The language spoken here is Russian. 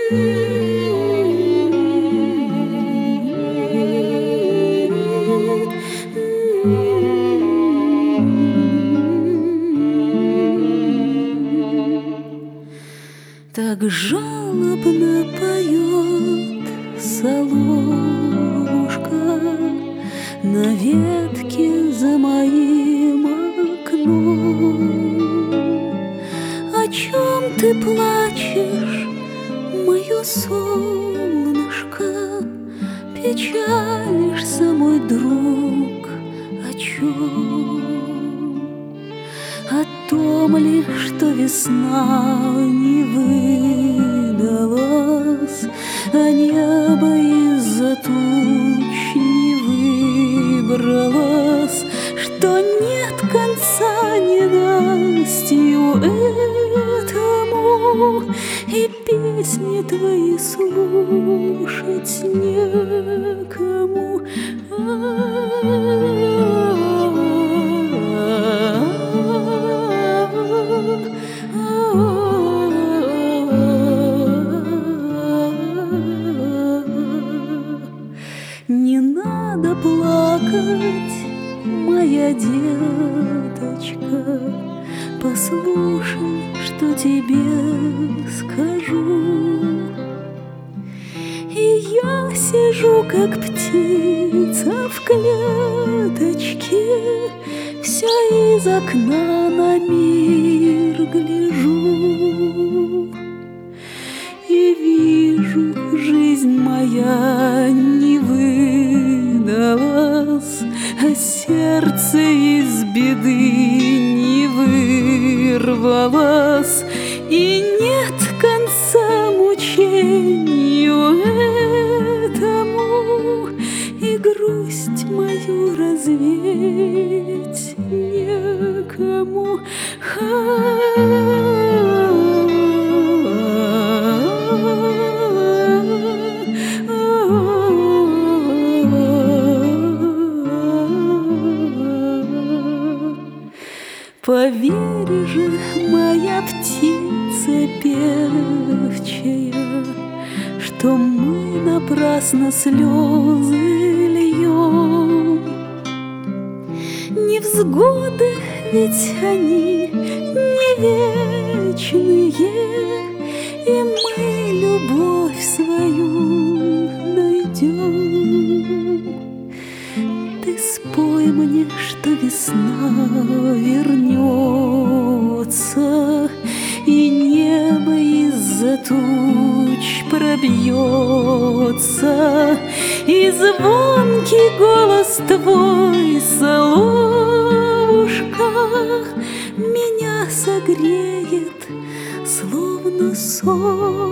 Так жалобно поет соловушка на ветке за моим окном. О чем ты плачешь, мое солнышко? Печалишься, мой друг, о чем? О том ли, что весна не выдалась, а небо из-за туч не выбралось, что нет конца ненастью этому, и песни твои слушать некому. Не надо плакать, моя деточка, послушай, что тебе скажу. И я сижу, как птица в клеточке, все из окна на мир гляжу. И вижу, жизнь моя не выдалась, а сердце из беды не вырвалось, и нет конца мучению этому, и грусть мою развеять некому. Поверь же, моя птица певчая, что мы напрасно слезы льем. Невзгоды ведь они не вечные, и мы любовь свою найдем. Ты спой мне, что весна вернется, и небо из-за туч пробьется, и звонкий голос твой, соловушка, меня согреет, словно сон.